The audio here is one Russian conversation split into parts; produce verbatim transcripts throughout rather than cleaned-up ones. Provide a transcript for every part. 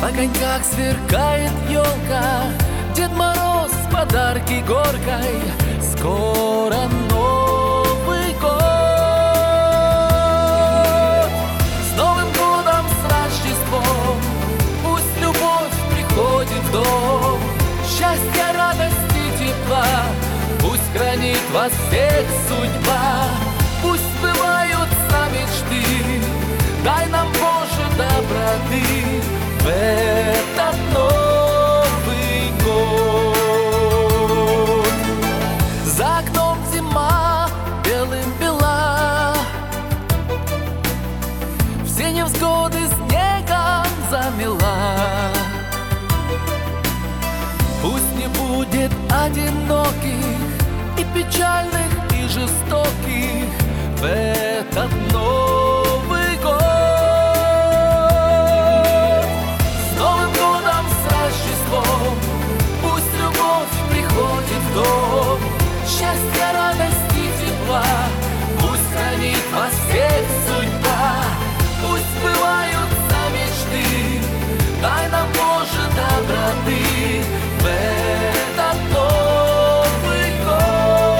огоньках сверкает елка, Дед Мороз подарки горкой. Скоро Новый год. С Новым годом, с Рождеством, пусть любовь приходит в дом. Счастья, радости, тепла, пусть хранит вас всех судьба. Пусть сбываются мечты, дай нам, Боже, доброты в этот Новый год. За окном зима белым бела, все невзгоды снегом замела. Пусть не будет одиноких и печальных, и жестоких в этот Новый год. С Новым годом, с Рождеством, пусть любовь приходит в дом. Счастья, радости, тепла, пусть хранит вас всех судьба. Пусть сбываются мечты, дай нам, Боже, доброты в этот Новый год.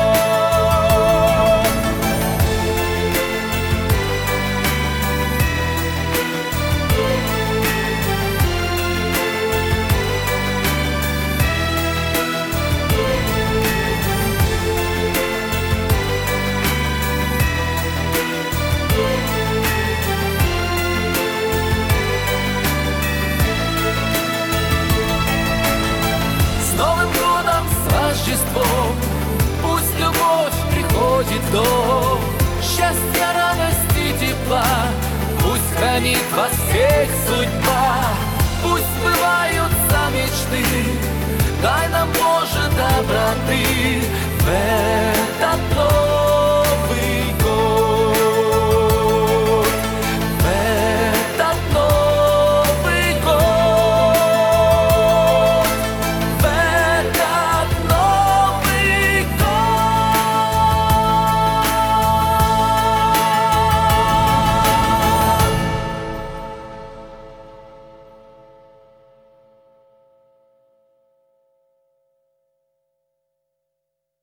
Пусть любовь приходит в дом. Счастья, радости, тепла, пусть хранит вас всех судьба. Пусть сбываются мечты, дай нам, Боже, доброты